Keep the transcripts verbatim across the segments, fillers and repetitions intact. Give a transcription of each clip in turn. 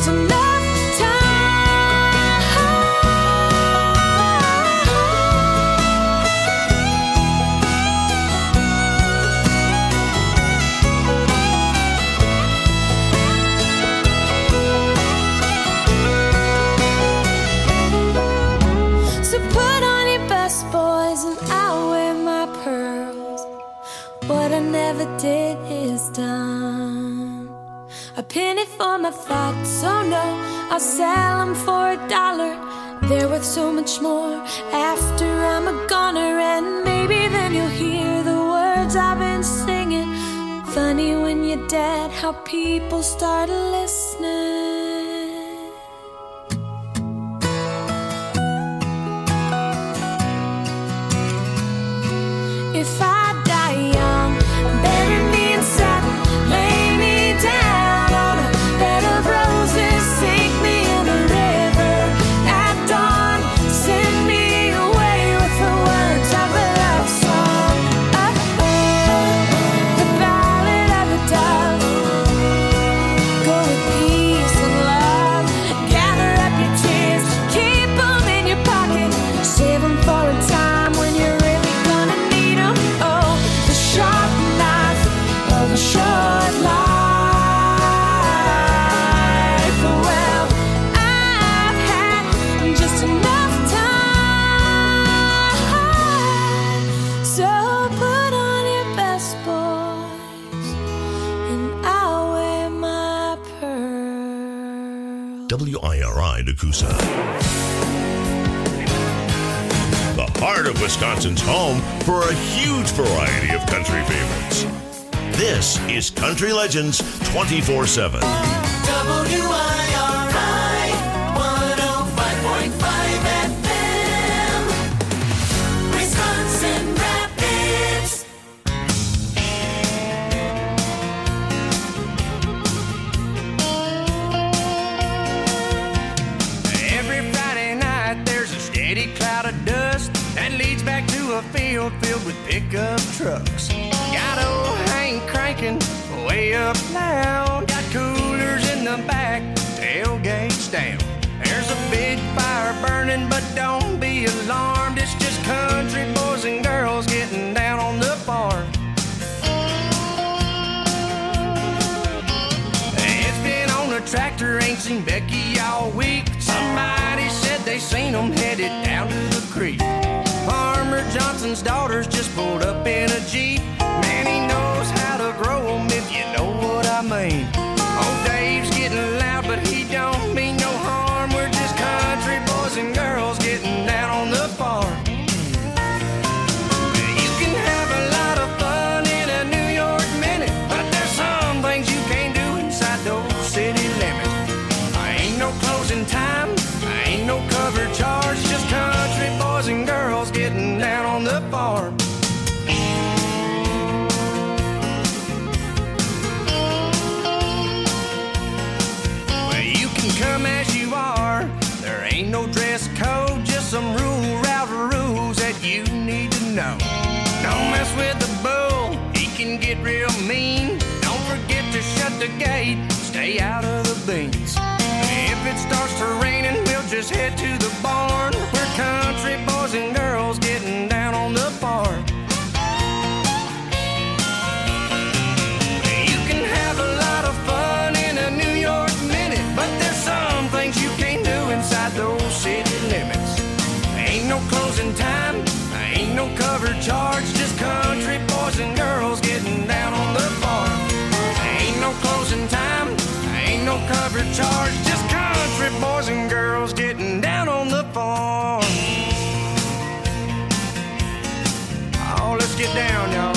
just enough time. So put on your best boys and I'll wear my pearls. What I never did is done. A penny for my thoughts, oh no, I'll sell them for a dollar. They're worth so much more after I'm a goner. And maybe then you'll hear the words I've been singing. Funny when you're dead how people start listening. If I die young, bury me in satin, lay me down on a bed of roses, sink me in the river at dawn, send me away with the words of a love song. Oh, oh, the ballad of the dove. Go with peace and love, gather up your tears, keep them in your pocket, save them for a time when you're really gonna need them. Oh, the sharp knife of a short life. Well, I've had just enough time. So put on your best boys and I'll wear my pearl. W I R I Nakusa. The heart of Wisconsin's home for a huge variety of country favorites. This is Country Legends twenty-four seven. W I R I one oh five point five F M, Wisconsin Rapids. Every Friday night there's a steady cloud of dust that leads back to a field filled with pickup trucks. Got old Hank cranking way up loud. Got coolers in the back, tailgates down. There's a big fire burning, but don't be alarmed. It's just country boys and girls getting down on the farm. It's been on the tractor, ain't seen Becky all week. Somebody said they seen them headed down to the creek. Farmer Johnson's daughters just pulled up in a Jeep. Man, he knows how to grow them, if you know what I mean. Old Dave's getting loud, but he don't mean no harm. We're just country boys and girls getting down on the farm. You can have a lot of fun in a New York minute, but there's some things you can't do inside those city limits. I ain't no closing time, I ain't no cover charge, just country boys and girls getting down on the farm. Well, you can come as you are, there ain't no dress code, just some rule route rules that you need to know. Don't mess with the bull, he can get real mean. Don't forget to shut the gate, stay out of the beans. If it starts to raining, we'll just head to the barn. We're country boys and girls getting down on the farm. You can have a lot of fun in a New York minute, but there's some things you can't do inside those city limits. Ain't no closing time, ain't no cover charge, just country boys and girls getting down on the farm. Ain't no closing time, ain't no cover charge, just country boys and girls getting down on the farm. Oh, let's get down, y'all.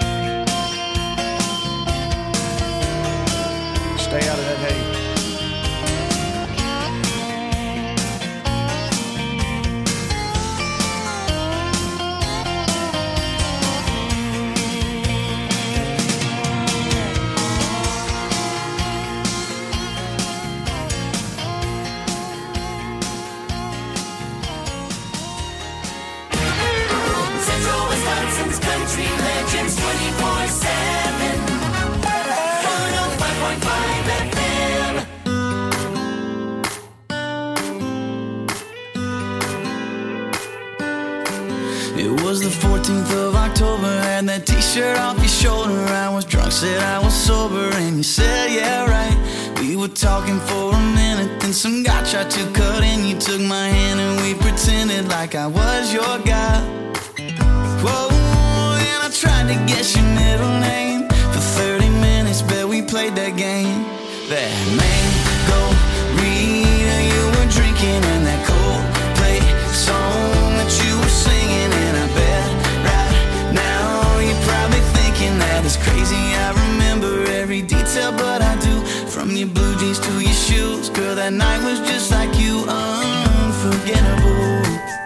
Stay out of that hay. Central Wisconsin's Country Legends twenty-four seven, one oh five point five F M. was the fourteenth of October. Had that t-shirt off your shoulder. I was drunk, said I was sober, and you said, yeah, right. We were talking for a minute, then some guy tried to cut in. You took my hand and we pretended like I was your guy. Whoa, and I tried to guess your middle name. For thirty minutes, bet we played that game. That mango Rita you were drinking, and that Coldplay song that you were singing. And I bet right now you're probably thinking that it's crazy I remember every detail, but I do. From your blue jeans to your shoes, girl, that night was just like you, unforgettable.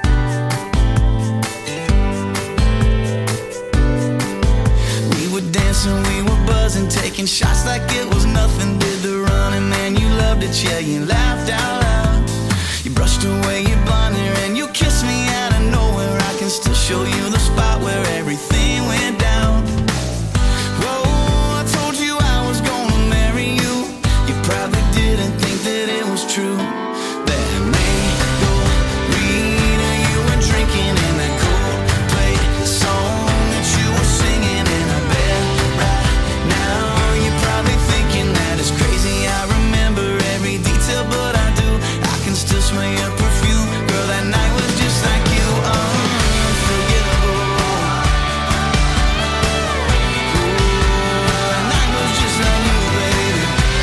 We were dancing, we were buzzing, taking shots like it was nothing. Did the running, man, you loved it, yeah, you laughed out loud. You brushed away your blonde hair and you kissed me out of nowhere. I can still show you the spot where everything went down. Whoa, I told you I was gonna marry you. You probably didn't think that it was true. That mango Rita you were drinking, and that Coldplay song that you were singing. And I bet right now you're probably thinking that it's crazy I remember every detail, but I do. I can still smell your perfume, girl, that night was just like you, unforgettable. Ooh, that night was just like you, baby.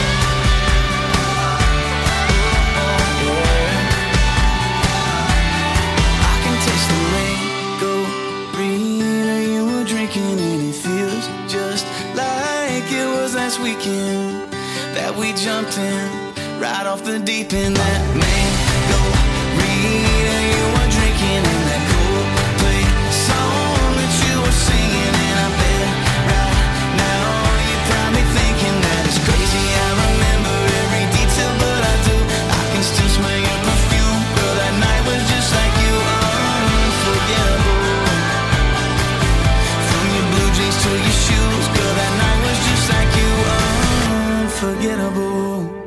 I can taste the mango Rita you were drinking, and it feels just like it was last weekend that we jumped in right off the deep end. That mango Rita you were drinking, and that Coldplay song that you were singing. And I bet right now you're probably thinking that it's crazy I remember every detail, but I do. I can still smell your perfume, girl, that night was just like you, unforgettable. From your blue jeans to your shoes, girl, that night was just like you, unforgettable.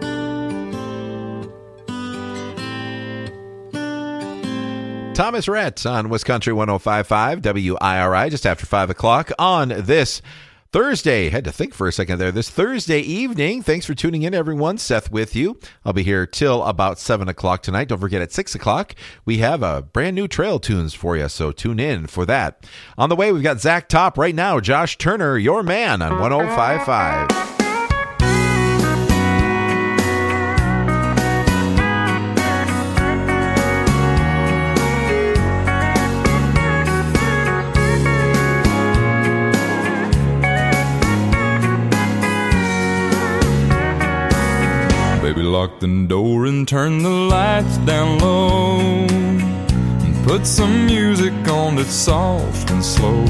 Thomas Rhett on Wisconsin one oh five point five W I R I just after five o'clock on this Thursday. Had to think for a second there. This Thursday evening. Thanks for tuning in, everyone. Seth with you. I'll be here till about seven o'clock tonight. Don't forget, at six o'clock, we have a brand new trail tunes for you, so tune in for that. On the way, we've got Zach Top right now. Josh Turner, your man on one oh five point five. Baby, lock the door and turn the lights down low, and put some music on that's soft and slow.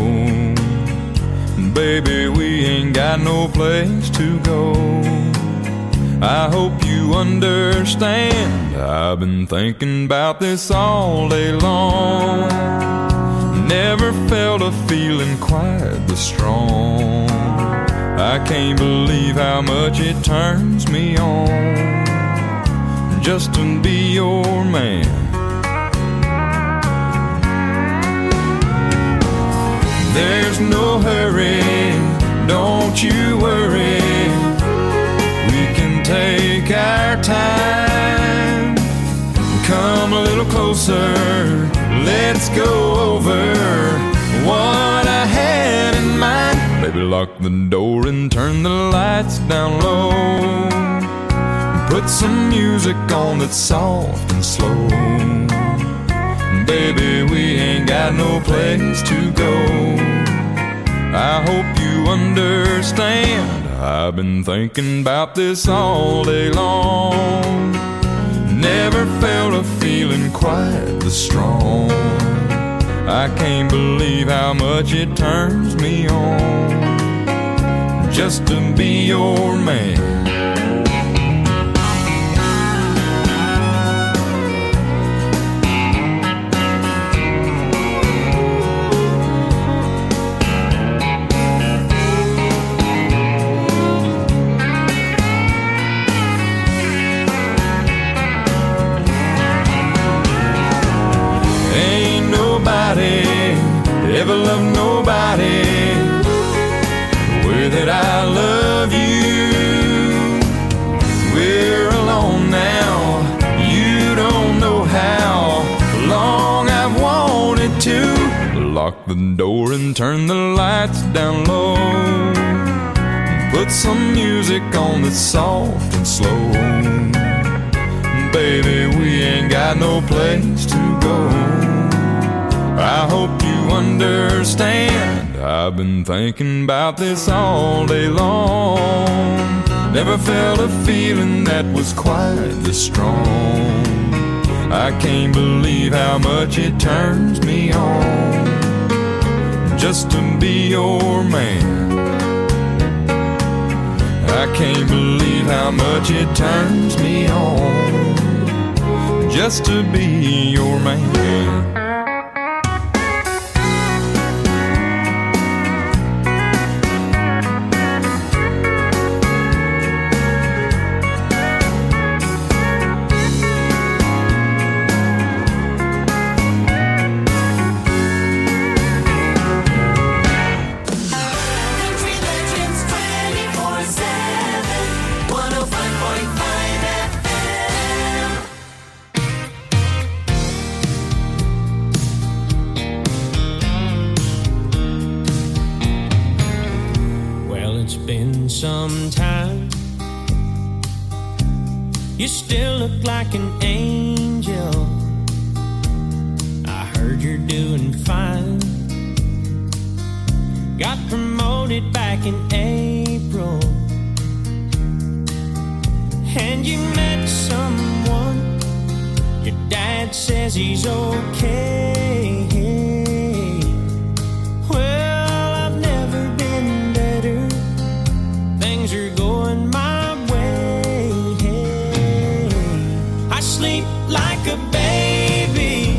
Baby, we ain't got no place to go. I hope you understand, I've been thinking about this all day long. Never felt a feeling quite this strong. I can't believe how much it turns me on just to be your man. There's no hurry, don't you worry. We can take our time. Come a little closer, let's go over what I had in mind. Baby, lock the door and turn the lights down low. Put some music on that's soft and slow. Baby, we ain't got no place to go. I hope you understand, I've been thinking about this all day long. Never felt a feeling quite this strong. I can't believe how much it turns me on just to be your man. Ever lock the door and turn the lights down low. Put some music on that's soft and slow. Baby, we ain't got no place to go. I hope you understand. I've been thinking about this all day long. Never felt a feeling that was quite this strong. I can't believe how much it turns me on just to be your man. I can't believe how much it turns me on just to be your man. Country Legends twenty-four seven, one oh five point five F M. Well, it's been some time. You still look like an angel. I heard you're doing fine. Got promoted back in April. And you met someone. Your dad says he's okay. Well, I've never been better. Things are going my way. I sleep like a baby.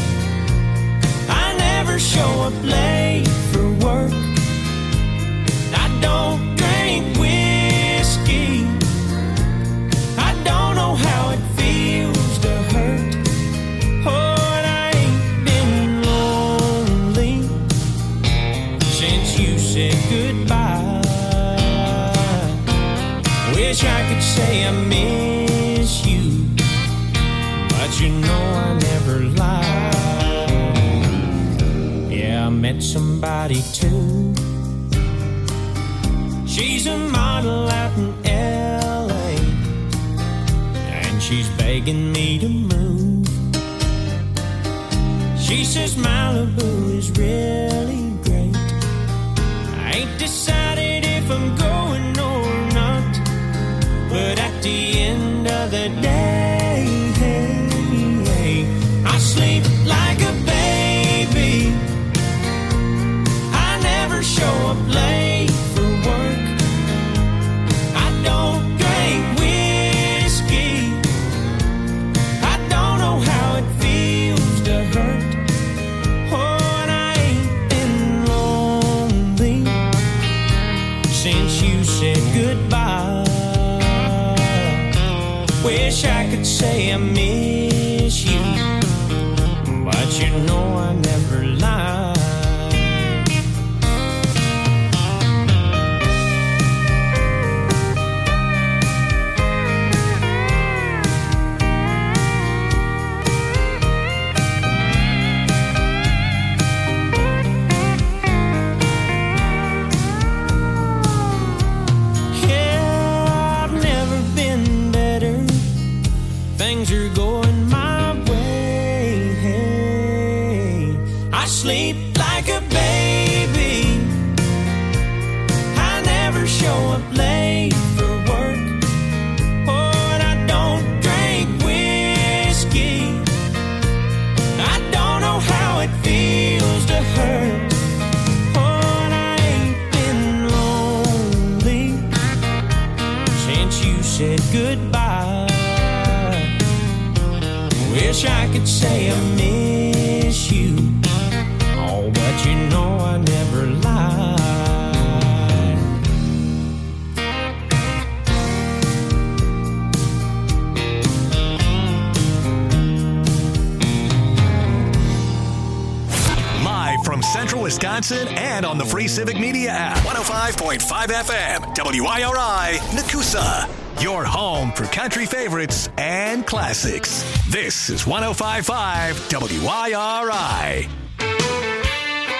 I never show up late for work. I don't drink whiskey. I don't know how it feels to hurt. Oh, and I ain't been lonely since you said goodbye. Wish I could say I miss you, but you know I never lie. Yeah, I met somebody too. She's a model out in L A, and she's begging me to move. She says Malibu is really great. I ain't decided if I'm going or not, but at the end of the day, I sleep like a baby. I never show up late for work. I don't drink whiskey. I don't know how it feels to hurt. Oh, and I ain't been lonely since you said goodbye. Wish I could say I miss you, but you know I never lie. Yeah, I've never been better. Things are going my way. I sleep like a baby. I never show up late for work. Oh, and I don't drink whiskey. I don't know how it feels to hurt. Oh, and I ain't been lonely since you said goodbye. Wish I could say I miss you. Oh, but you know I never lie. Live from Central Wisconsin and on the free Civic Media app. one oh five point five F M, W I R I, Nakusa. Your home for country favorites and classics. This is one oh five point five W I R I.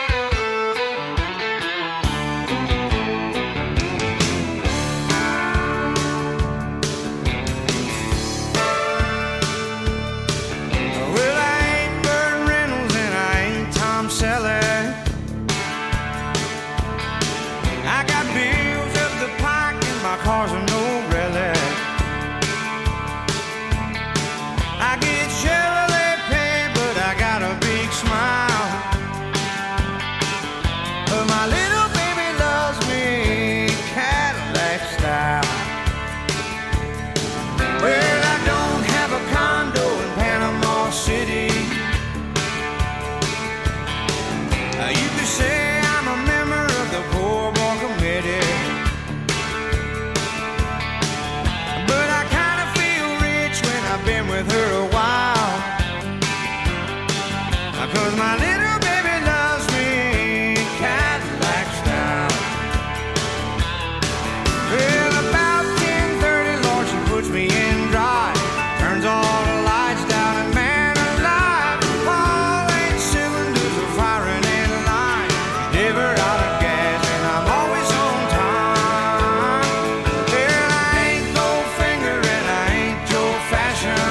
with her a while. Cause my little baby loves me Cadillac style. Well, about ten thirty, Lord, she puts me in drive. Turns all the lights down and man alive, all eight cylinders are firing in line. Never out of gas and I'm always on time. Well, I ain't Goldfinger and I ain't Joe Fashion,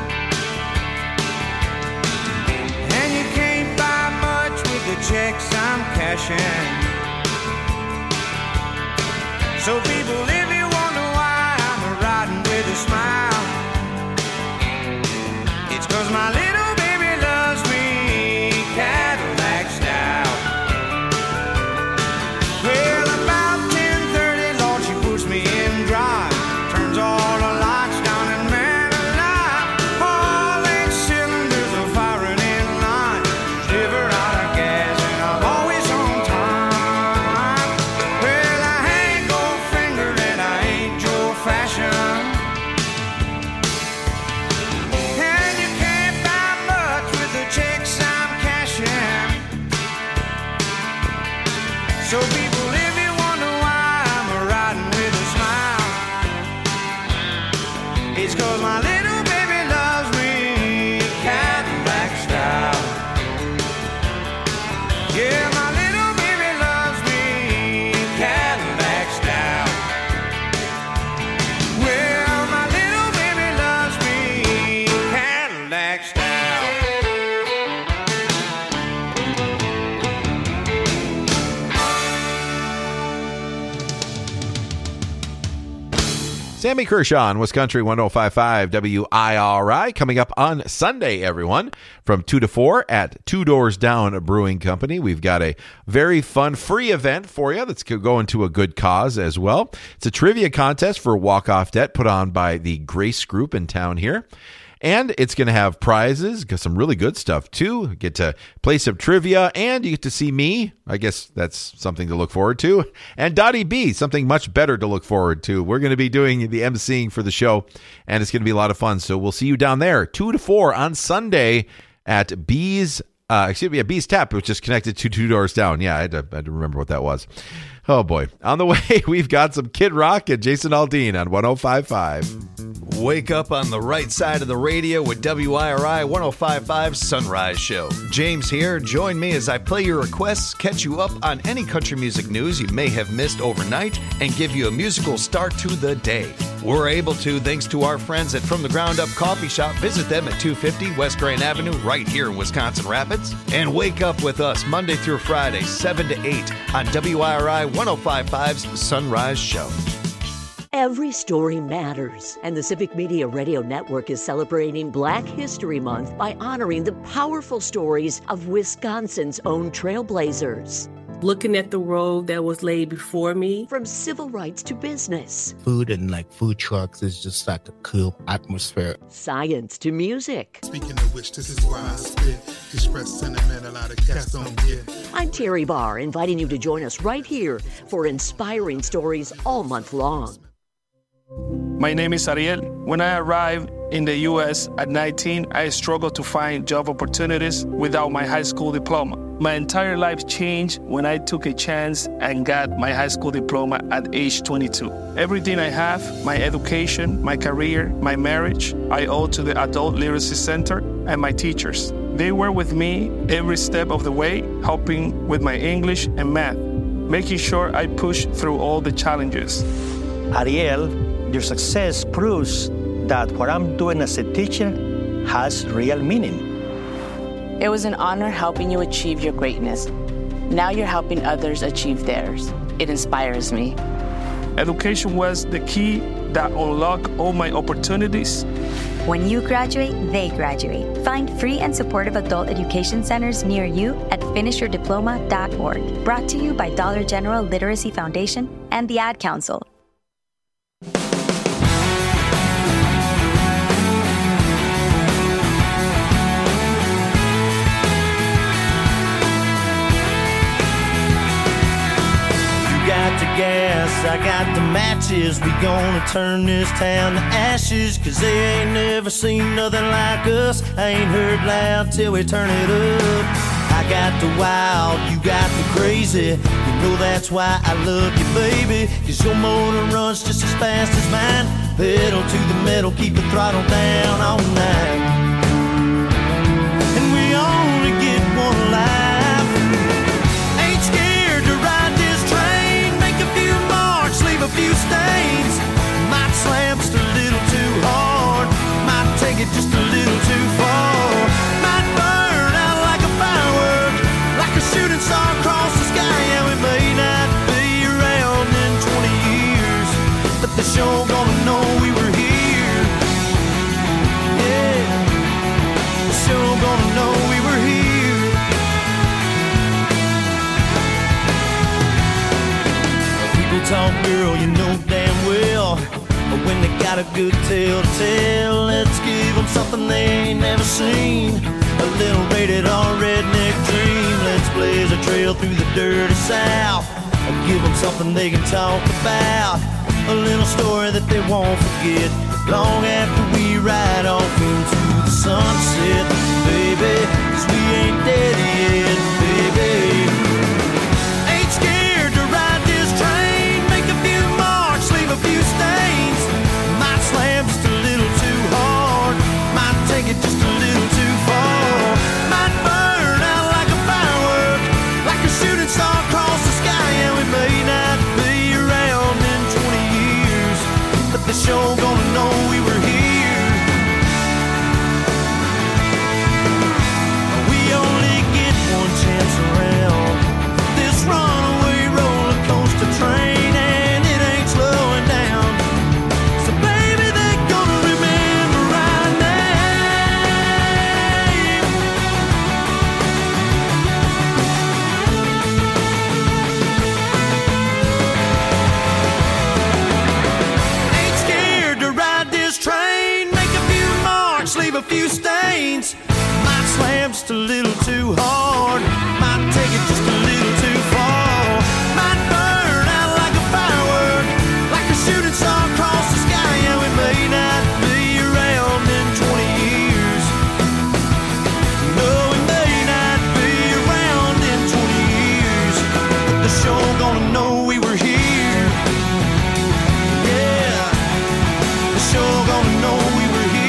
and you can't buy much with the checks I'm cashing. So people, if you wonder why I'm riding with a smile, it's cause my little baby loves me Cadillac style. Well, about ten thirty, Lord, she puts me in drive. Turns all the lights down and man alive, all eight cylinders are firing in line. Never out of gas and I'm always on time. Well, I ain't Goldfinger and I ain't Joe Fashion, and you can't buy much with the checks I'm cashing. So people, if you wonder why I'm riding with a smile, it's cause my little baby loves me Cadillac style. Yeah, my little baby loves me Cadillac style. Well, my little baby loves me Cadillac style. Sammy Kershaw on Wisconsin one oh five point five W I R I coming up on Sunday, everyone, from two to four at Two Doors Down Brewing Company. We've got a very fun free event for you that's going to a good cause as well. It's a trivia contest for walk-off debt put on by the Grace Group in town here. And it's going to have prizes, got some really good stuff too. Get to play some trivia, and you get to see me. I guess that's something to look forward to. And Dottie B, something much better to look forward to. We're going to be doing the emceeing for the show, and it's going to be a lot of fun. So we'll see you down there, two to four on Sunday at B's, uh, excuse me, at B's Tap, which is connected to Two Doors Down. Yeah, I had to, I had to remember what that was. Oh boy. On the way, we've got some Kid Rock and Jason Aldean on one oh five point five. Wake up on the right side of the radio with W I R I one oh five point five Sunrise Show. James here. Join me as I play your requests, catch you up on any country music news you may have missed overnight, and give you a musical start to the day. We're able to thanks to our friends at From the Ground Up Coffee Shop. Visit them at two fifty West Grand Avenue right here in Wisconsin Rapids. And wake up with us Monday through Friday, seven to eight on W I R I one oh five point five's Sunrise Show. Every story matters, and the Civic Media Radio Network is celebrating Black History Month by honoring the powerful stories of Wisconsin's own trailblazers. Looking at the road that was laid before me. From civil rights to business. Food and like food trucks is just like a cool atmosphere. Science to music. Speaking of which, this is why I spit. Express sentiment a lot of cats don't get. I'm Terry Barr, inviting you to join us right here for inspiring stories all month long. My name is Ariel. When I arrived in the U S at nineteen, I struggled to find job opportunities without my high school diploma. My entire life changed when I took a chance and got my high school diploma at age twenty-two. Everything I have, my education, my career, my marriage, I owe to the Adult Literacy Center and my teachers. They were with me every step of the way, helping with my English and math, making sure I pushed through all the challenges. Ariel, your success proves that what I'm doing as a teacher has real meaning. It was an honor helping you achieve your greatness. Now you're helping others achieve theirs. It inspires me. Education was the key that unlocked all my opportunities. When you graduate, they graduate. Find free and supportive adult education centers near you at finish your diploma dot org. Brought to you by Dollar General Literacy Foundation and the Ad Council. got the gas, I I got the matches. We gonna turn this town to ashes, cause they ain't never seen nothing like us. I ain't heard loud till we turn it up. I got the wild, you got the crazy. You know that's why I love you, baby, cause your motor runs just as fast as mine. Pedal to the metal, keep the throttle down all night. And we only get one life. Ain't scared to ride this train. Make a few marks, leave a few stains. Might slam just a little too hard, might take it just a little too far. Might burn out like a firework, like a shooting star across the sky. And we may not be around in twenty years, but the show gonna know we were here. Yeah, the show gonna know we were here. People talk, girl, you know damn well, but when they got a good tale to tell, let's give them something they ain't never seen. A little rated R redneck dream. Let's blaze a trail through the dirty South, and give them something they can talk about. A little story that they won't forget long after we ride off into the sunset. Baby, cause we ain't dead yet, baby. Ain't scared to ride this train. Make a few marks, leave a few stains. Might slam just a little too hard, might take it just a little too far. Might burn out like a firework, like a shooting star across the sky. And we may not be around in twenty years, but the show gonna know we were here. We only get one chance around this runaway roller coaster train, and it ain't slowing down. So baby, they're gonna remember our name. Ain't scared to ride this train. Make a few marks, leave a few stains. Might slam just a little too hard, might take it just a little too far. Might burn out like a firework, like a shooting star across the sky. And we may not be around in twenty years. No, we may not be around in twenty years, but the show gonna know we were here. Yeah, the show gonna know we were here.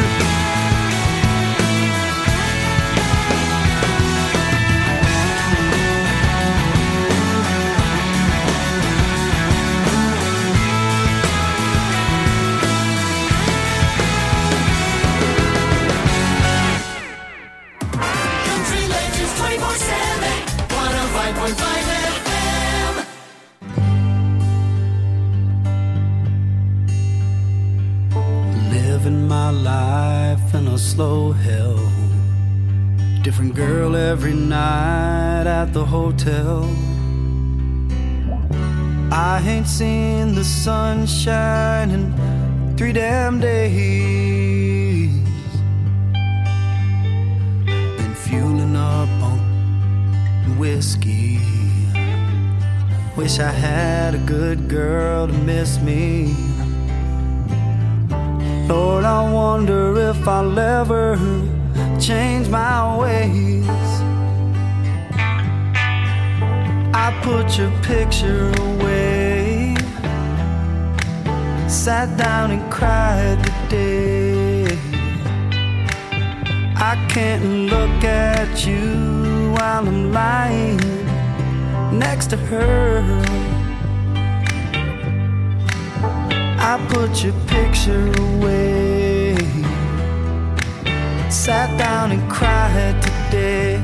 Country Legends twenty-four seven, one oh five point five F M. Living my life in a slow hell. Different girl every night at the hotel. I ain't seen the sunshine in three damn days. Been fueling up on whiskey. Wish I had a good girl to miss me. Lord, I wonder if I'll ever change my ways. I put your picture away, sat down and cried today. I can't look at you while I'm lying next to her. I put your picture away, sat down and cried today.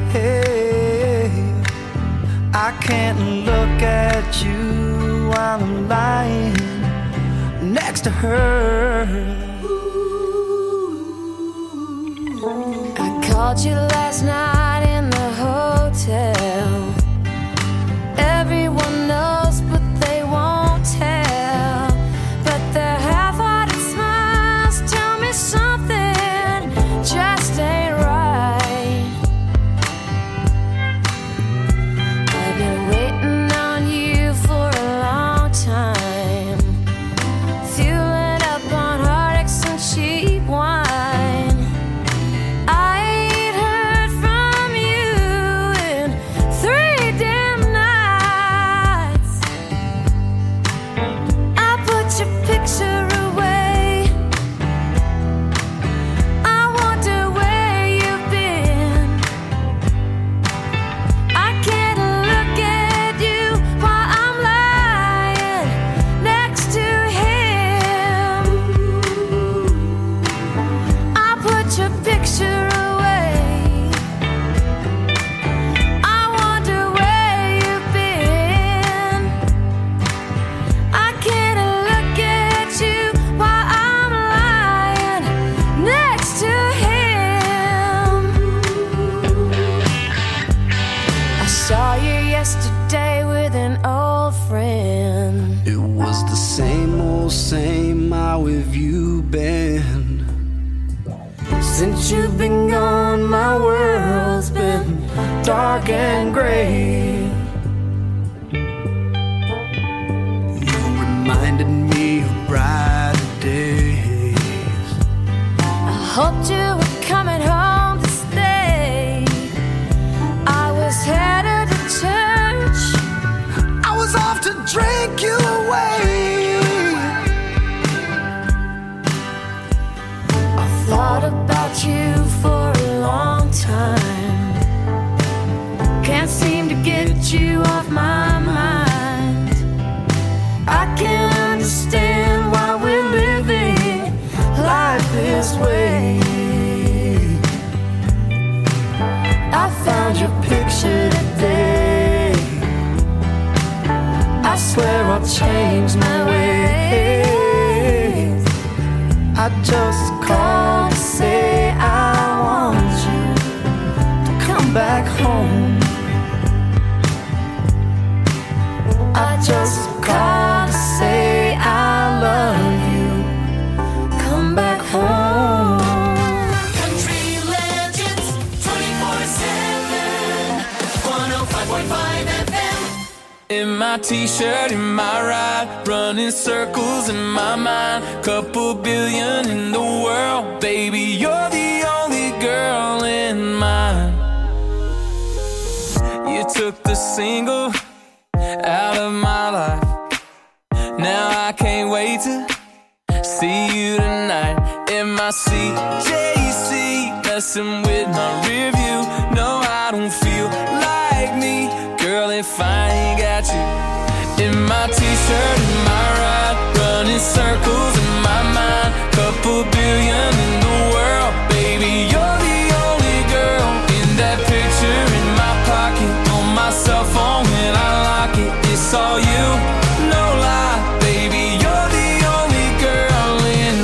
I can't look at you while I'm lying next to her. I called you last night in the hotel. Everyone knows, but they won't tell. But their half-hearted smiles tell me something just ain't right. I've been waiting on you for a long time. Since you've been gone, my world's been dark and gray. You reminded me of brighter days. I hoped you were coming home to stay. I was headed to church. I was off to drink you away. I thought about you for a long time. Can't seem to get you off my mind. I can't understand why we're living life this way. I found your picture today. I swear I'll change my ways. I just called to say I want you to come back home. I just called to say I love you. Come back home. Country Legends twenty-four seven, one oh five point five F M. In my t-shirt, in my ride, running circles in my mind. Couple billion in the world, baby, you're the only girl in mine. You took the single out of my life. Now I can't wait to see you tonight. In my C J C, messing with my rear view. No, I don't feel like me, girl, if I ain't got you. In my t-shirt, in my ride, running circles in my mind. Couple billion in the world, baby, you're the only girl. In that picture in my pocket, on my cell phone when I lock it, it's all you, no lie, baby, you're the only girl in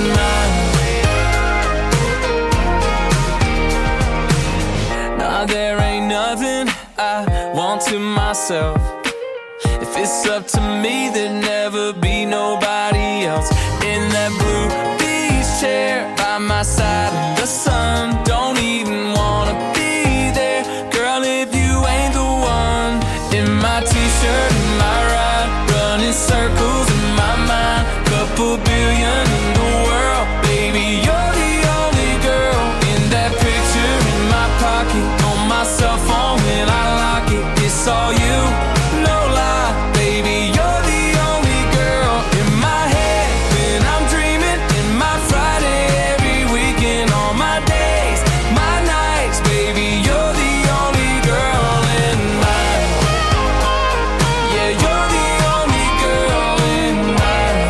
mine. Nah, there ain't nothing I want to myself. If it's up to me, there'd never be nobody else. In that blue beach chair by my side in the sun, don't even wanna be there, girl, if you ain't the one. In my t-shirt, in my ride, running circles in my mind. Couple billion in the world, baby, you're the only girl. In that picture in my pocket, on my cell phone when I lock it, it's all you, no lie, baby, you're the only girl. In my head when I'm dreaming, in my Friday every weekend, all my days, my nights, baby, you're the only girl in mine. Yeah, you're the only girl in mine.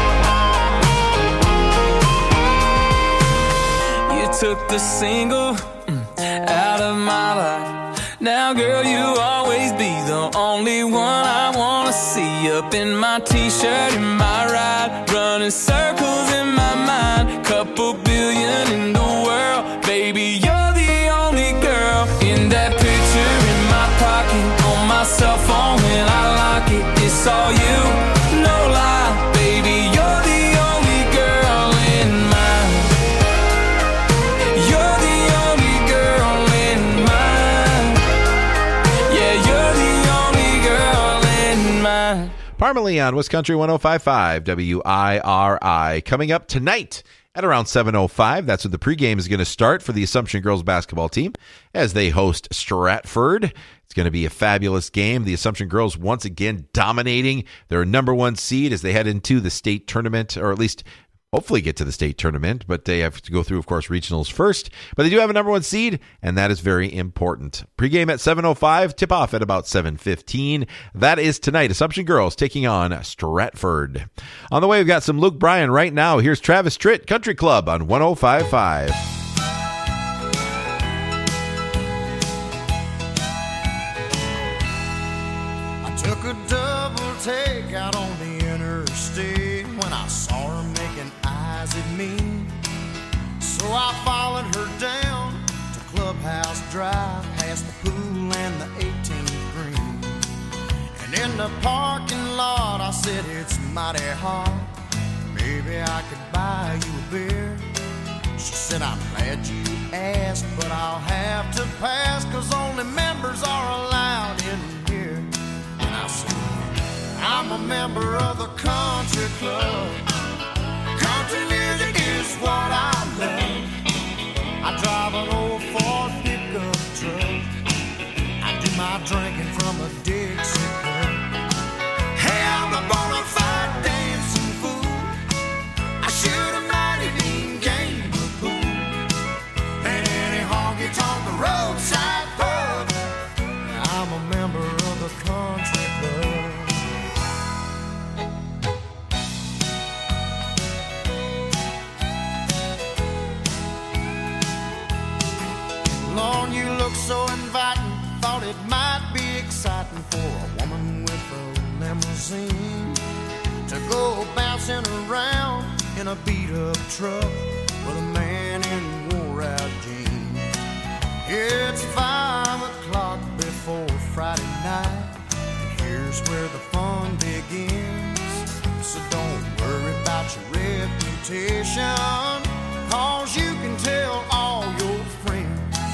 You took the single mm, out of my life. Now, girl, you always be the only one I wanna see. Up in my t-shirt, in my ride, running circles in my mind. Couple billion in the world, baby, you're the only girl. In that picture in my pocket, on my cell phone when I lock it, it's all you, no lie, baby, you're the only girl in mine. You're the only girl in mine. Yeah, you're the only girl in mine. Parmalee on Wisconsin one oh five point five W I R I. Coming up tonight at around seven oh five. That's when the pregame is going to start for the Assumption girls basketball team as they host Stratford. It's going to be a fabulous game. The Assumption girls once again dominating their number one seed as they head into the state tournament, or at least hopefully get to the state tournament, but they have to go through, of course, regionals first. But they do have a number one seed, and that is very important. Pregame at seven oh five, tip-off at about seven fifteen. That is tonight. Assumption girls taking on Stratford. On the way, we've got some Luke Bryan right now. Here's Travis Tritt, Country Club on one oh five point five. I took a double take out on the interstate when I saw her making eyes at me. So I followed her down to Clubhouse Drive, past the pool and the eighteenth green. And in the parking lot I said, it's mighty hot, maybe I could buy you a beer. She said, I'm glad you asked, but I'll have to pass, cause only members are allowed in here. And I said, I'm a member of the country club. Country music is what I love. I drive an old Ford pickup truck. I do my drinking from a Dixie cup. Hey, I'm a bona fide dancing fool. I shoot a mighty mean game of pool. And any honky-tonk roadside pub. I'm a member of the country club. Lord, you look so inviting. Thought it might be exciting for a woman with a limousine to go bouncing around in a beat-up truck with a man in wore-out jeans. It's five o'clock before Friday night, and here's where the fun begins. So don't worry about your reputation, cause you can tell all your friends.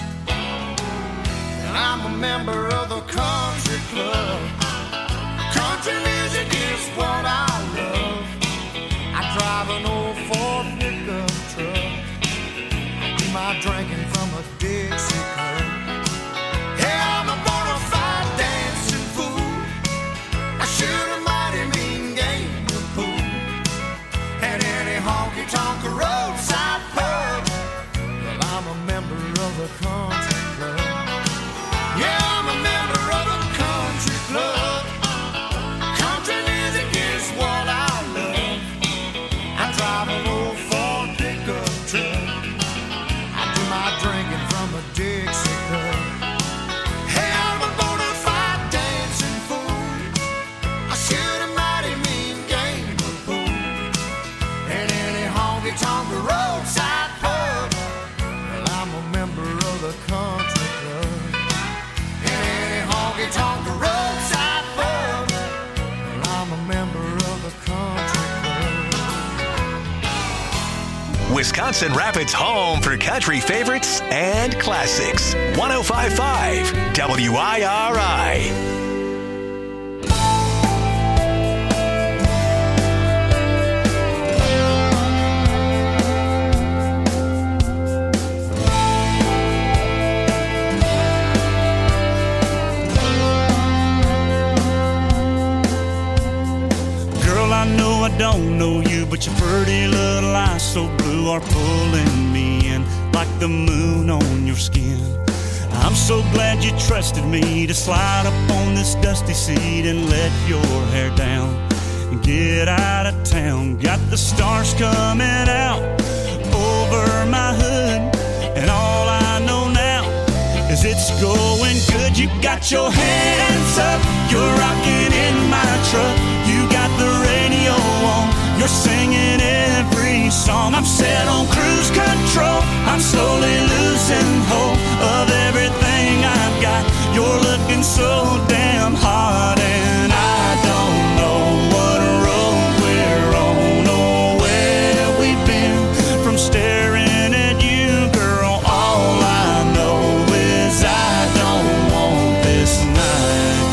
I'm a member of the country club. Country music is what I love. I drive an old Ford pickup truck. I do my drinking from a Dixie cup. Hey, I'm a bona fide dancing fool. I shoot a mighty mean game of pool. And any honky-tonk roadside pub. Well, I'm a member of the country club. Yeah, I'm a member of a country club. Country music is what I love. I drive an old Ford pickup truck. I do my drinking from a Dixie cup. Hey, I'm a bona fide dancing fool. I shoot a mighty mean game of pool. And any honky-tonk roadside pub. Well, I'm a member of the country club. Honky-tonk roadside pub. Well, I'm a member of the country club. Wisconsin Rapids' home for country favorites and classics. one oh five point five W I R I. I don't know you, but your pretty little eyes so blue are pulling me in like the moon on your skin. I'm so glad you trusted me to slide up on this dusty seat and let your hair down and get out of town. Got the stars coming out over my hood, and all I know now is it's going good. You got your hands up, you're rocking in my truck. You got the radio on, you're singing every song. I'm set on cruise control, I'm slowly losing hope of everything I've got. You're looking so damn hot, and I don't know what road we're on or where we've been from staring at you, girl. All I know is I don't want this night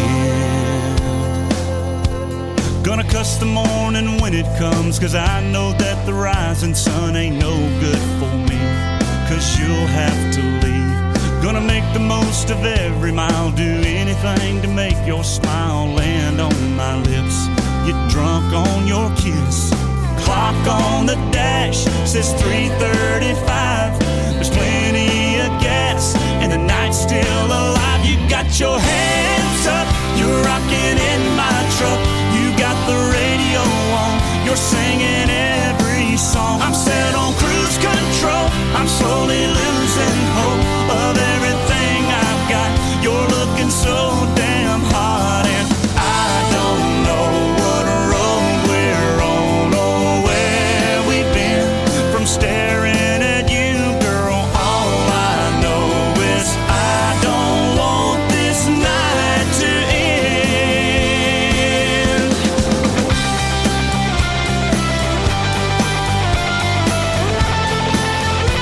to end. Gonna cuss the morning when it comes, cause I know that the rising sun ain't no good for me, cause you'll have to leave. Gonna make the most of every mile, do anything to make your smile land on my lips, get drunk on your kiss. Clock on the dash says three thirty-five. There's plenty of gas and the night's still alive. You got your hands up, you're rocking in my truck. You got the radio on, you're singing every song. I'm set on cruise control, I'm slowly losing hope of everything I've got. You're looking so damn hot, and I don't know what road we're on or where we've been from staring at you, girl. All I know is I don't want this night to end.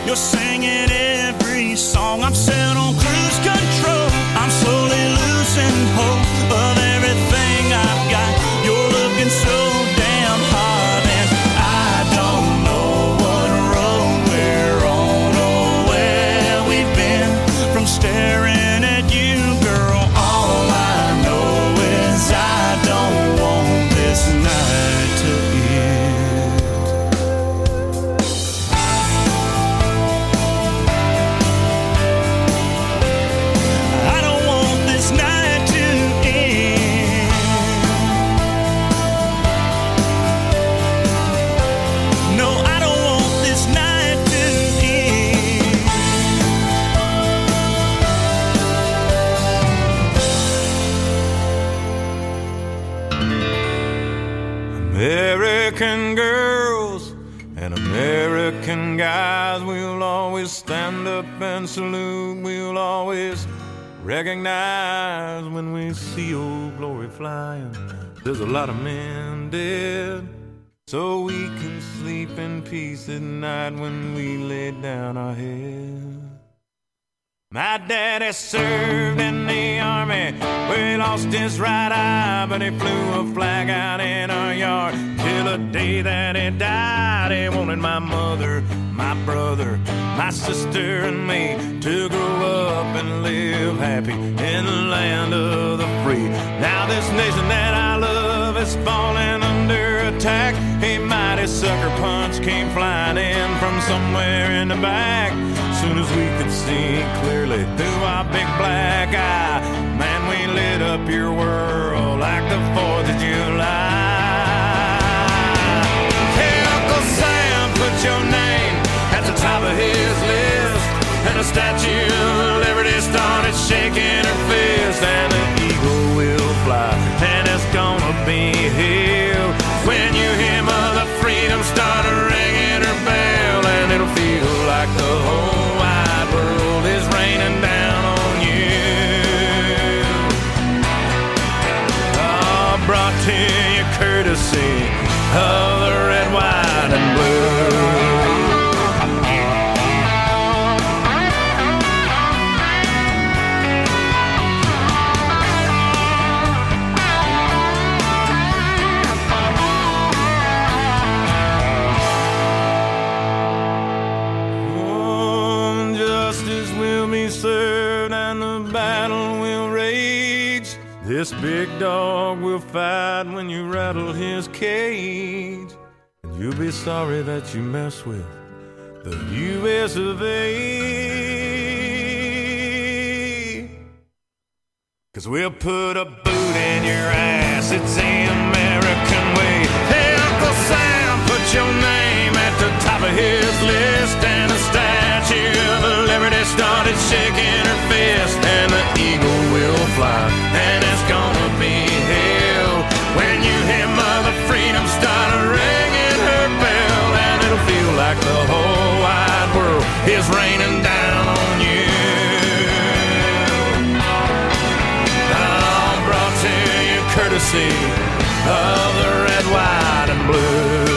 You're singing every song. I'm set on cruise control. I'm slowly losing hope of everything I've got. You're looking so damn hot, and I don't know what road we're on or where we've been from staring at you, girl. All I know is I don't want this night to end. I don't want this night to end. No, I don't want this night to end. American girls and American guys, we'll always stand up and salute. We'll always recognize when we see old glory flying. There's a lot of men dead, so we can sleep in peace at night when we lay down our head. My daddy served in the army, where he lost his right eye, but he flew a flag out in our yard till the day that he died. He wanted my mother, my brother, my sister, and me to grow up and live happy in the land of the free. Now this nation that I love is falling under attack. A mighty sucker punch came flying in from somewhere in the back. Soon as we could see clearly through our big black eye, man, we lit up your world like the fourth of July. Hey, Uncle Sam, put your name at the top of his list, and the Statue of Liberty started shaking her fist, and the eagle will fly, and it's gonna be here when you hear Mother Freedom start ringing her bell, and it'll feel like the whole wide world is raining down on you. Oh, brought to you courtesy of the red, white, and blue. Served and the battle will rage. This big dog will fight when you rattle his cage, and you'll be sorry that you mess with the U S of A. Cause we'll put a boot in your ass, it's the American way. Hey, Uncle Sam, put your name at the top of his list, and the Statue of Liberty started shaking her fist, and the eagle will fly, and it's gonna be hell when you hear Mother Freedom start ringing her bell, and it'll feel like the whole wide world is raining down on you. Oh, brought to you courtesy of the red, white, and blue.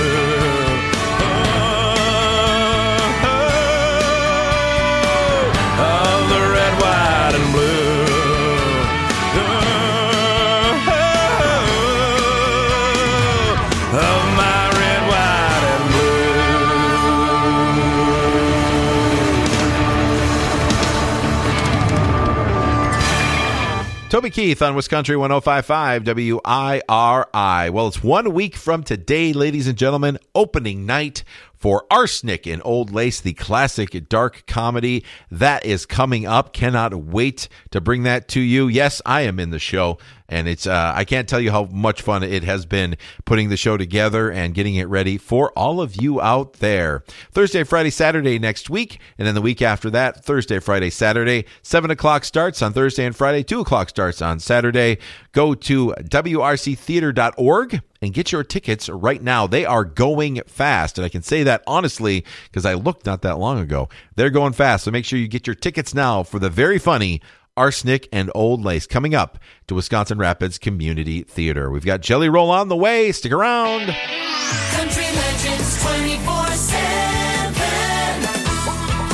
Toby Keith on Wisconsin one oh five point five W I R I. Well, it's one week from today, ladies and gentlemen, opening night for Arsenic in Old Lace, the classic dark comedy that is coming up. Cannot wait to bring that to you. Yes, I am in the show, and it's uh, I can't tell you how much fun it has been putting the show together and getting it ready for all of you out there. Thursday, Friday, Saturday next week, and then the week after that, Thursday, Friday, Saturday. seven o'clock starts on Thursday and Friday, two o'clock starts on Saturday. Go to W R C theater dot org and get your tickets right now. They are going fast, and I can say that honestly because I looked not that long ago. They're going fast, so make sure you get your tickets now for the very funny Arsenic and Old Lace coming up to Wisconsin Rapids Community Theater. We've got Jelly Roll on the way. Stick around. Country Legends twenty-four seven.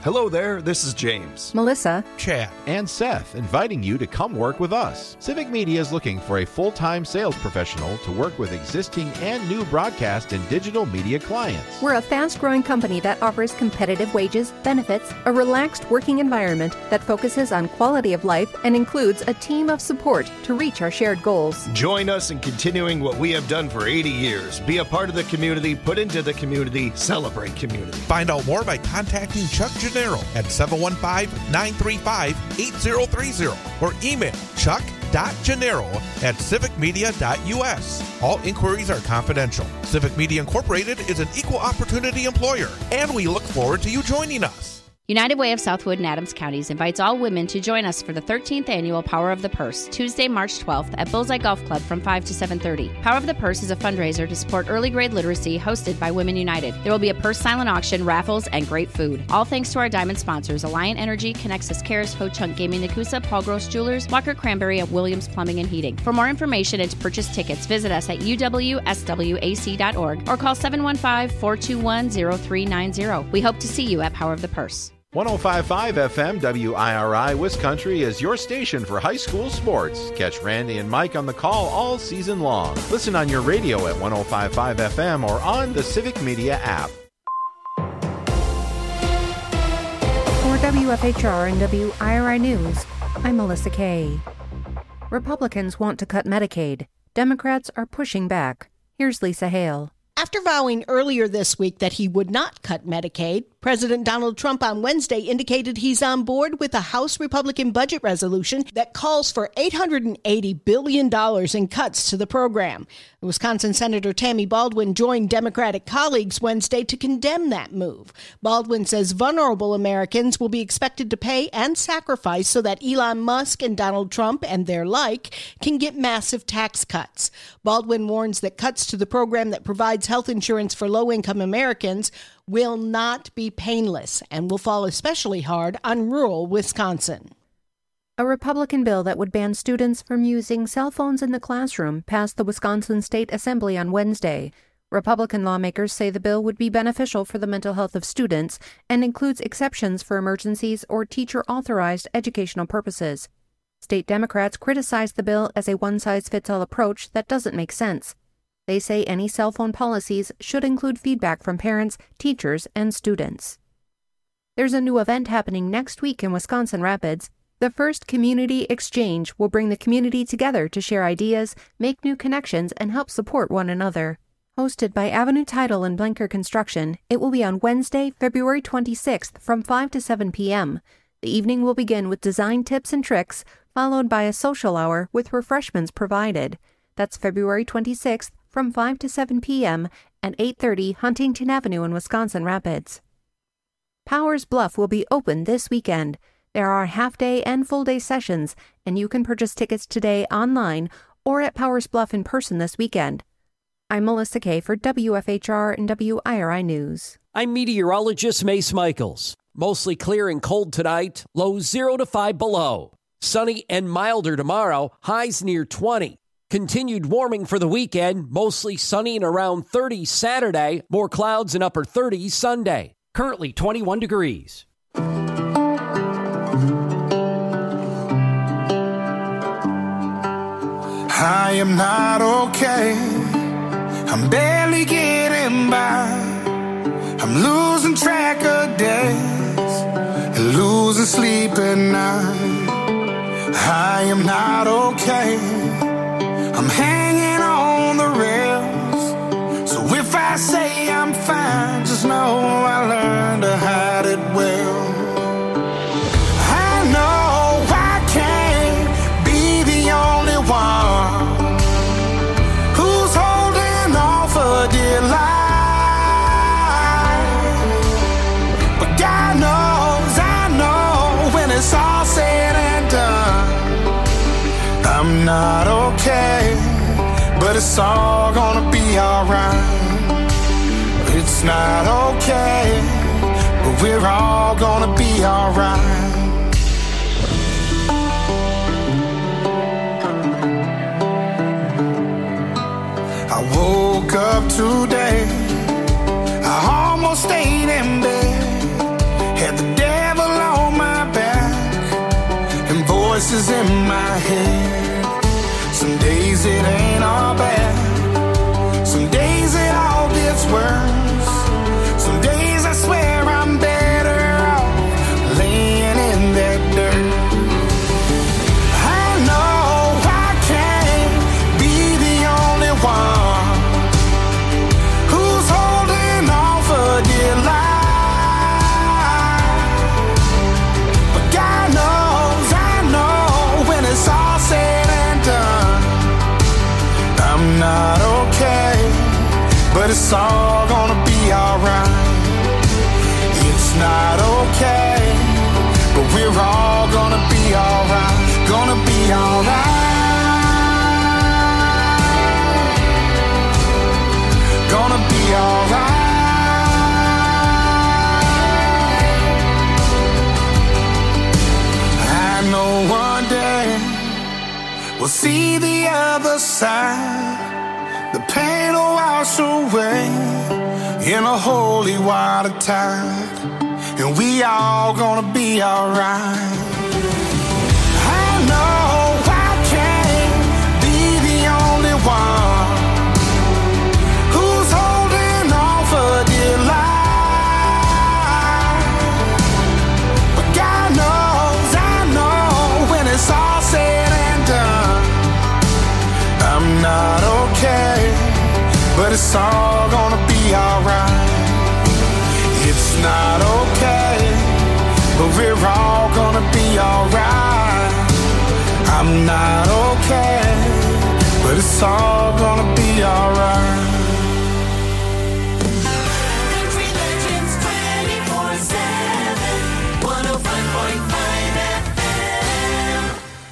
Hello there, this is James, Melissa, Chad, and Seth, inviting you to come work with us. Civic Media is looking for a full-time sales professional to work with existing and new broadcast and digital media clients. We're a fast-growing company that offers competitive wages, benefits, a relaxed working environment that focuses on quality of life, and includes a team of support to reach our shared goals. Join us in continuing what we have done for eighty years. Be a part of the community, put into the community, celebrate community. Find out more by contacting Chuck Gennaro at seven one five, nine three five, eight zero three zero or email chuck dot gennaro at civic media dot u s. All inquiries are confidential. Civic Media Incorporated is an equal opportunity employer, and we look forward to you joining us. United Way of Southwood and Adams Counties invites all women to join us for the thirteenth Annual Power of the Purse, Tuesday, March twelfth at Bullseye Golf Club from five to seven thirty. Power of the Purse is a fundraiser to support early grade literacy hosted by Women United. There will be a purse silent auction, raffles, and great food. All thanks to our diamond sponsors, Alliant Energy, Connexus Cares, Ho Chunk Gaming Nakusa, Paul Gross Jewelers, Walker Cranberry, and Williams Plumbing and Heating. For more information and to purchase tickets, visit us at u w s w a c dot org or call seven one five, four two one, zero three nine zero. We hope to see you at Power of the Purse. one oh five point five F M W I R I Wiscountry is your station for high school sports. Catch Randy and Mike on the call all season long. Listen on your radio at one oh five point five F M or on the Civic Media app. For W F H R and W I R I News, I'm Melissa Kay. Republicans want to cut Medicaid. Democrats are pushing back. Here's Lisa Hale. After vowing earlier this week that he would not cut Medicaid, President Donald Trump on Wednesday indicated he's on board with a House Republican budget resolution that calls for eight hundred eighty billion dollars in cuts to the program. Wisconsin Senator Tammy Baldwin joined Democratic colleagues Wednesday to condemn that move. Baldwin says vulnerable Americans will be expected to pay and sacrifice so that Elon Musk and Donald Trump and their like can get massive tax cuts. Baldwin warns that cuts to the program that provides health insurance for low-income Americans will not be painless and will fall especially hard on rural Wisconsin. A Republican bill that would ban students from using cell phones in the classroom passed the Wisconsin State Assembly on Wednesday. Republican lawmakers say the bill would be beneficial for the mental health of students and includes exceptions for emergencies or teacher-authorized educational purposes. State Democrats criticized the bill as a one-size-fits-all approach that doesn't make sense. They say any cell phone policies should include feedback from parents, teachers, and students. There's a new event happening next week in Wisconsin Rapids. The first community exchange will bring the community together to share ideas, make new connections, and help support one another. Hosted by Avenue Title and Blanker Construction, it will be on Wednesday, February twenty-sixth from five to seven p.m. The evening will begin with design tips and tricks, followed by a social hour with refreshments provided. That's February twenty-sixth from five to seven p.m. at eight thirty Huntington Avenue in Wisconsin Rapids. Powers Bluff will be open this weekend. There are half-day and full-day sessions, and you can purchase tickets today online or at Powers Bluff in person this weekend. I'm Melissa Kay for W F H R and W I R I News. I'm meteorologist Mace Michaels. Mostly clear and cold tonight, lows zero to five below. Sunny and milder tomorrow, highs near twenty. Continued warming for the weekend, mostly sunny and around thirty Saturday, more clouds and upper thirties Sunday. Currently twenty-one degrees. I am not okay. I'm barely getting by. I'm losing track of days and losing sleep at night. I am not okay. I'm hanging on the rails. So if I say I'm fine, just know I learned to hide it well. I know I can't be the only one who's holding on for dear life. But God knows, I know when it's all said and done, I'm not okay, but it's all gonna be alright. It's not okay, but we're all gonna be alright. I woke up today, I almost stayed in bed, had the day voices in my head. Some days it ain't all bad. Some days it all gets worse. Some days I swear I'm better off laying in that dirt. I know I can't be the only one who's holding on for dear life. But God knows, I know when it's all said and done, I'm not okay, but it's all gonna be alright. It's not okay, but we're all gonna be alright. Gonna be alright. Gonna be alright. I know one day we'll see the other side. The pain will wash away in a holy water tide, and we all gonna be alright. I know I can't be the only one who's holding on for dear life. But God knows, I know when it's all said and done, I'm not okay, but it's all gonna be alright. It's not okay, but we're all gonna be alright. I'm not okay, but it's all gonna be alright. Country Legends twenty-four seven, one oh five point five F M.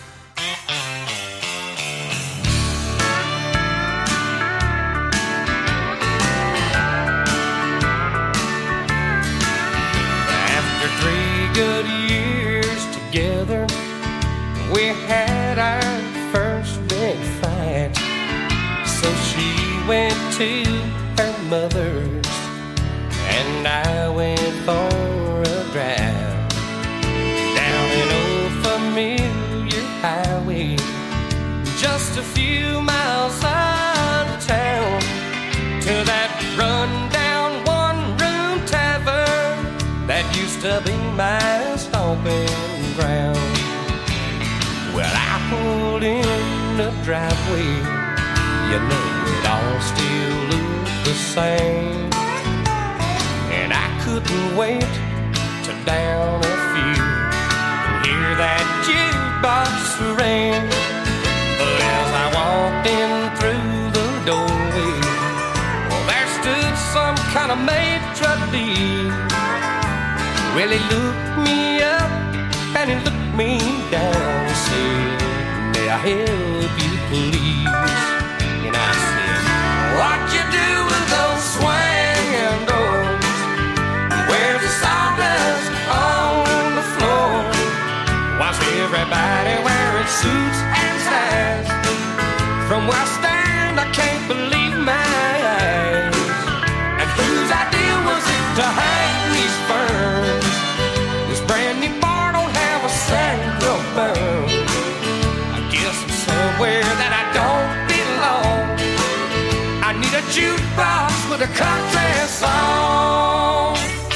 After three good years together, we had our first big fight. So she went to her mother's, and I went for a drive down an old familiar highway, just a few miles out of town, to that rundown one-room tavern that used to be my stomping ground. Well, I pulled in the driveway, you know it all still looked the same, and I couldn't wait to down a few and hear that jukebox ring. But as I walked in through the doorway, well, there stood some kind of maitre d'. Well, he looked me up and he looked me down and said, "May I help you, please?" And I said, "What you do with those swinging doors? Where's the sawdust on the floor? Why's everybody wearing suits and ties? From where I stand, I can't believe my eyes. And whose idea was it to hang these ferns? This brand new bar don't have a single burn. I guess I'm somewhere that I don't belong. I need a jukebox with a country song."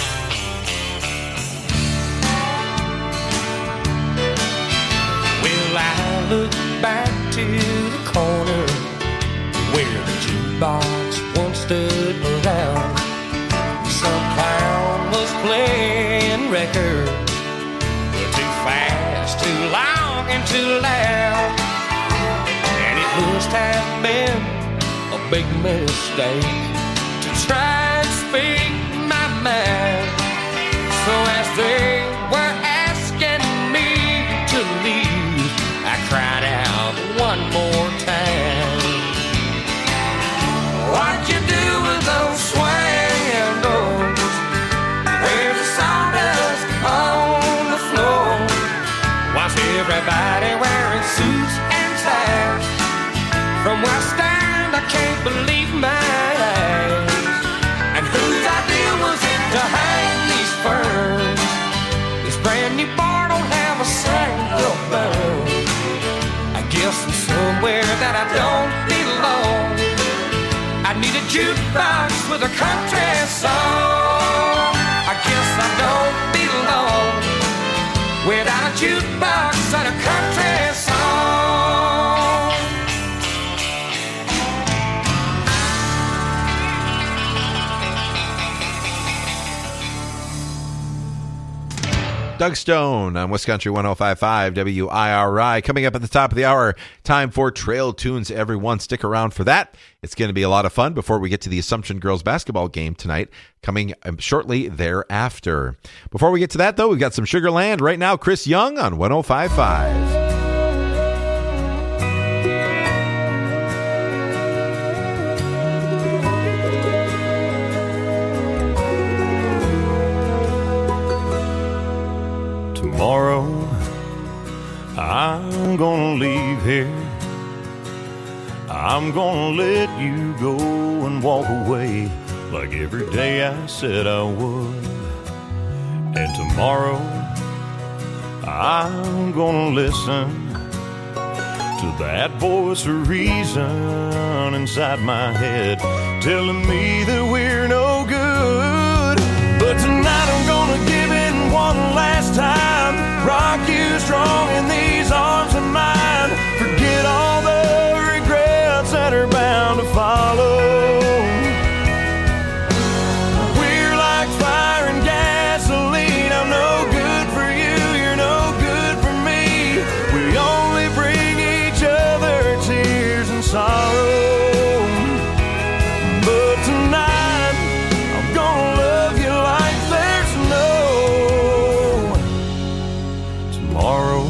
Well, I look back to the corner where the jukebox once stood around. Some clown was playing records, too fast, too long, and too loud. And it must have been a big mistake to try and speak my mind. So as they were asking me to leave, I cried out one more time, "What you do with those swinging doors? Where's the sawdust on the floor? Why's everybody wearing suits and ties? From where I stand, I can't believe my eyes. And whose idea was it to have somewhere that I don't belong. I need a jukebox with a country song. I guess I don't belong without a jukebox and a country song. Doug Stone on West Country one oh five point five W I R I. Coming up at the top of the hour, time for Trail Tunes, everyone. Stick around for that. It's going to be a lot of fun before we get to the Assumption girls basketball game tonight, coming shortly thereafter. Before we get to that, though, we've got some Sugar Land. Right now, Chris Young on one oh five point five. Tomorrow, I'm gonna leave here. I'm gonna let you go and walk away like every day I said I would. And tomorrow, I'm gonna listen to that voice of reason inside my head telling me that we're no good. But tonight I'm gonna give in one last time, rock you strong in these arms of mine. Forget all the regrets that are bound to follow. We're like fire and gasoline. I'm no good for you, you're no good for me. We only bring each other tears and sorrow. But tonight I'm gonna love you like there's no tomorrow.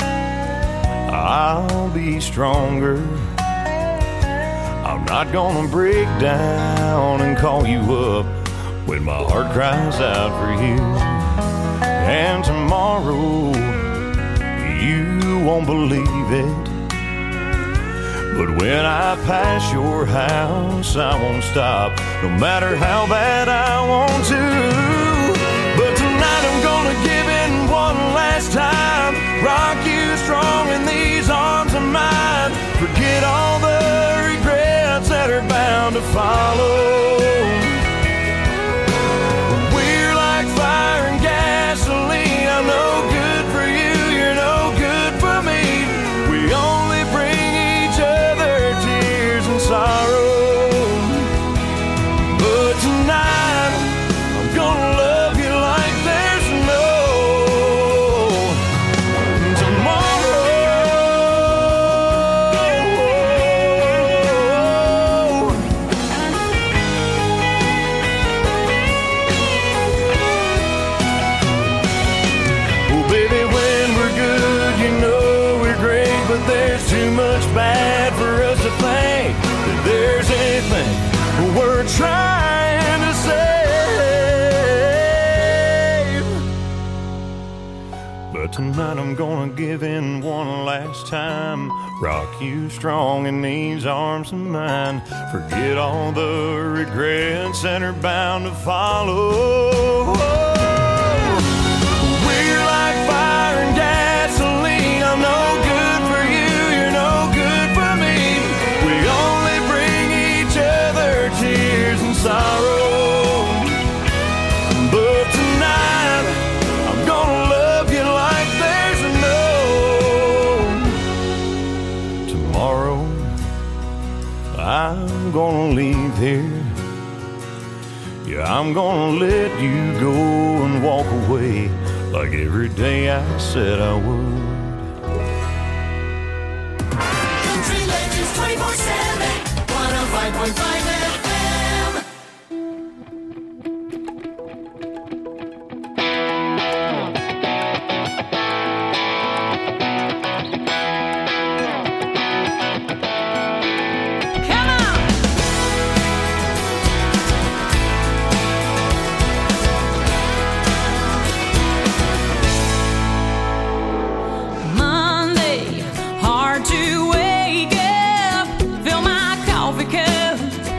I'll be stronger. I'm not gonna break down and call you up when my heart cries out for you. And tomorrow, you won't believe it, but when I pass your house, I won't stop, no matter how bad I want to. But tonight I'm gonna give in one last time, rock you strong in these arms of mine. Forget all the regrets that are bound to follow. We're like fire and gasoline. I'm no good for you, you're no good for me. We only bring each other tears and sorrow. But tonight I'm gonna love you like there's no tomorrow. Oh baby, when we're good, you know we're great, but there's too much bad for us to think that there's anything we're trying to save. But tonight I'm gonna give in one last time, rock you strong in these arms of mine. Forget all the regrets that are bound to follow. We're like fire and gasoline. I'm no good for you, you're no good for me. We only bring each other tears and sorrow. But tonight I'm gonna love you like there's no tomorrow. I'm gonna leave here. Yeah, I'm gonna let you go and walk away like every day I said I would. Country Legends twenty-four seven, one oh five point five F M. Come on! Monday, hard to wake up, fill my coffee cup,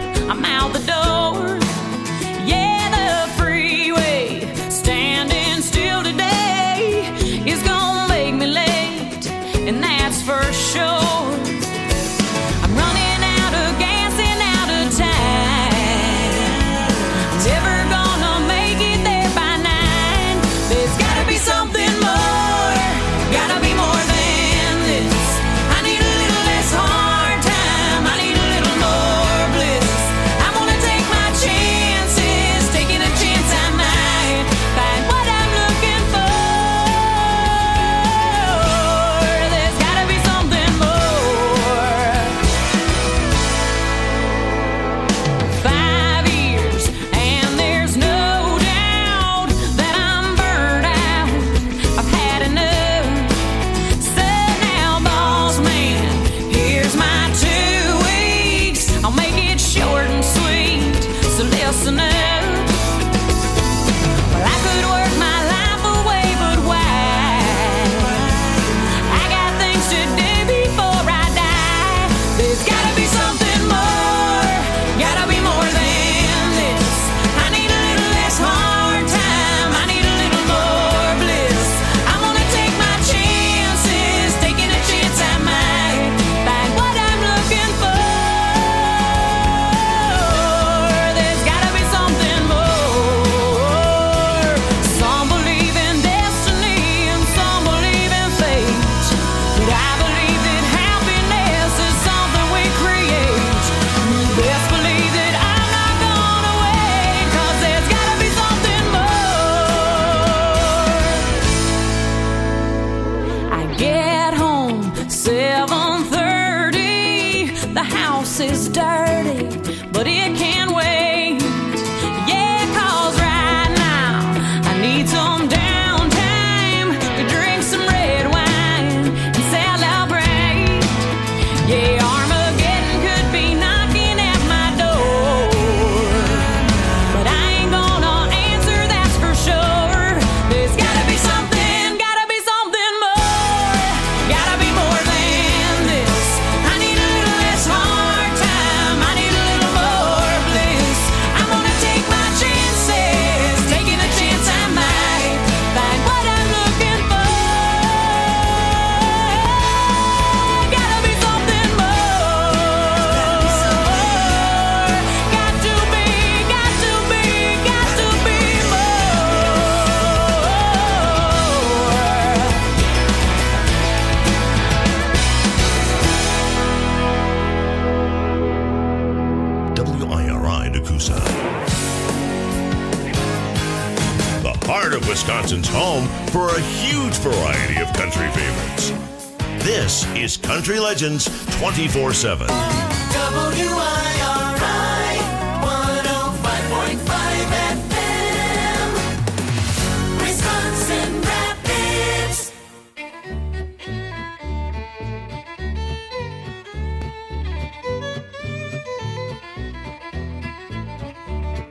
house is dirty, but it can wait. Yeah, 'cause right now I need some downtime to drink some red wine and celebrate. Yeah, Armageddon could be knocking at my door, but I ain't gonna answer, that's for sure. There's gotta be something, gotta be something more, gotta be more than this. I need a little less hard time, I need a little more bliss. I'm gonna take my chances, taking a chance I might find what I'm looking for. Gotta be something more. Got to be, got to be, got to be W I R I Nakusa. The heart of Wisconsin's home for a huge variety of country favorites. This is Country Legends twenty-four seven. W I R